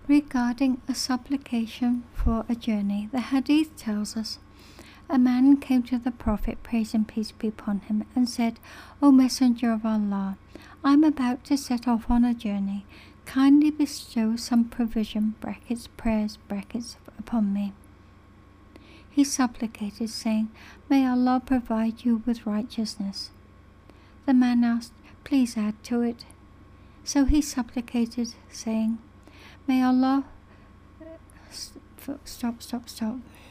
Regarding a supplication for a journey, the Hadith tells us, a man came to the Prophet, praise and peace be upon him, and said, O Messenger of Allah, I am about to set off on a journey. Kindly bestow some provision (prayers) upon me. He supplicated, saying, May Allah provide you with righteousness. The man asked, Please add to it. So he supplicated, saying, May Allah... Stop.